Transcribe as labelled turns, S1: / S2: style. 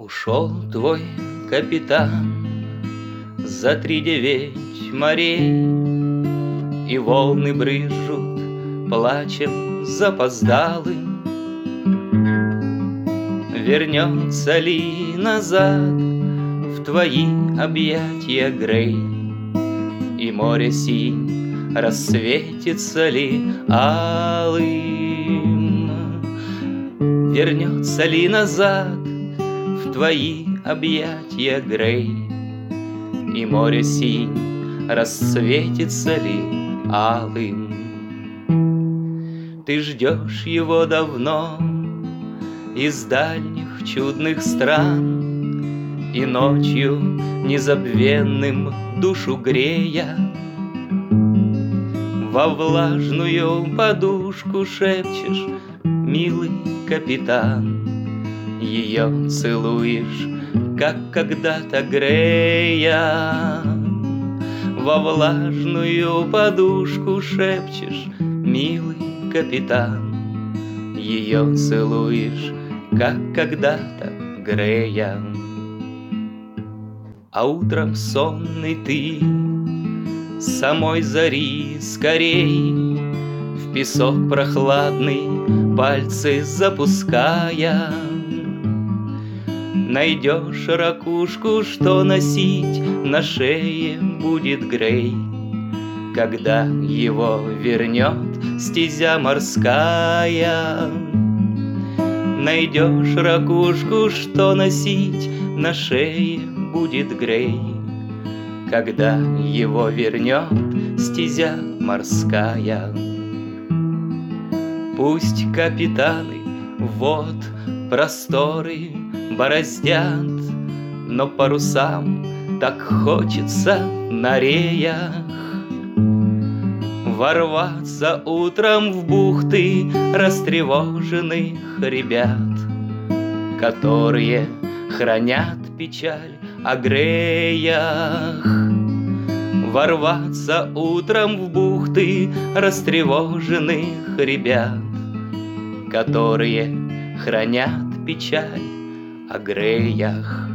S1: Ушел твой капитан за 3-9 морей, и волны брызжут плачем запоздалым. Вернется ли назад в твои объятия Грей, и море синь рассветится ли алым? Вернется ли назад в твои объятия Грей, и море синь рассветится ли алым? Ты ждешь его давно из дальних чудных стран, и ночью незабвенным душу грея во влажную подушку шепчешь: милый капитан. Ее целуешь, как когда-то грея, во влажную подушку шепчешь: милый капитан. Ее целуешь, как когда-то грея. А утром сонный ты с самой зари скорей, в песок прохладный пальцы запуская, найдешь ракушку, что носить на шее будет Грей, когда его вернет стезя морская. Найдешь ракушку, что носить на шее будет Грей, когда его вернет стезя морская. Пусть капитаны вод просторы бороздят, но парусам так хочется на реях ворваться утром в бухты растревоженных ребят, которые хранят печаль о Греях. Ворваться утром в бухты растревоженных ребят, которые хранят печаль о Греях.